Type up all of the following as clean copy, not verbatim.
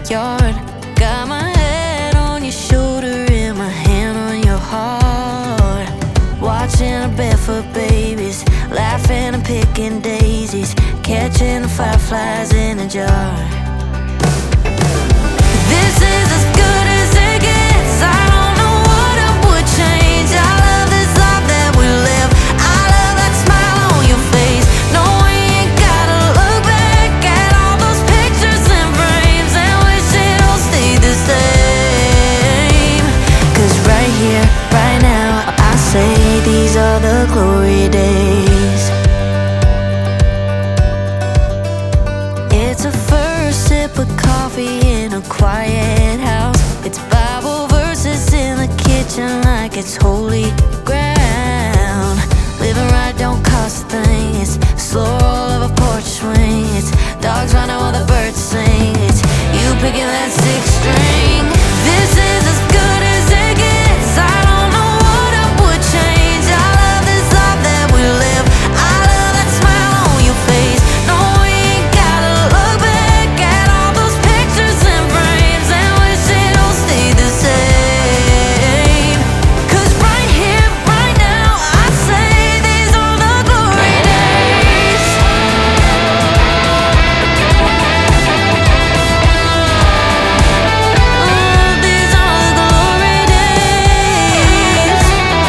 yard. Got my head on your shoulder and my hand on your heart. Watching our barefoot babies, laughing and picking daisies, catching the fireflies in a jar. This is as good as it gets. I don't know what I would change. I love this life that we live. I love that smile on your face. No, we ain't gotta look back at all those pictures and frames and wish it all stayed the same. 'Cause right here, right now, I say these are the glory days. It's a first sip of coffee in a quiet house. It's Bible verses in the kitchen like it's holy ground. Living right don't cost a thing. It's slow roll of a porch swing. It's dogs running while the birds sing. It's you picking that sixth string. This is as good as it gets. I don't know what I would change. I love this life that we live. I love that smile on your face. No, we ain't gotta look back at all those pictures and frames and wish it all stayed the same. 'Cause right here, right now, I say these are the glory days. Oh, these are the glory days.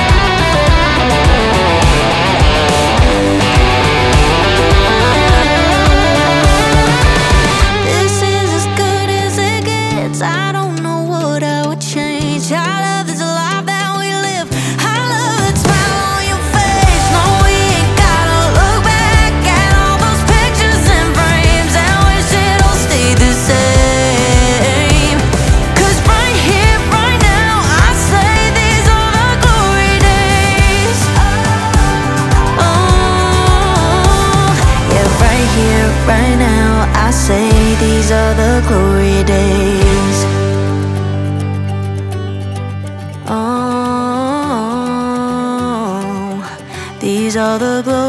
This is as good as it gets. I don't know what I would change. I love this life that we live. I love that smile on your face. No, we ain't gotta look back at all those pictures and frames and wish it all stayed the same. 'Cause right here, right now, I say these are the glory days. Oh, yeah, right here, right now, I say these are the glory days. Oh, these are the glory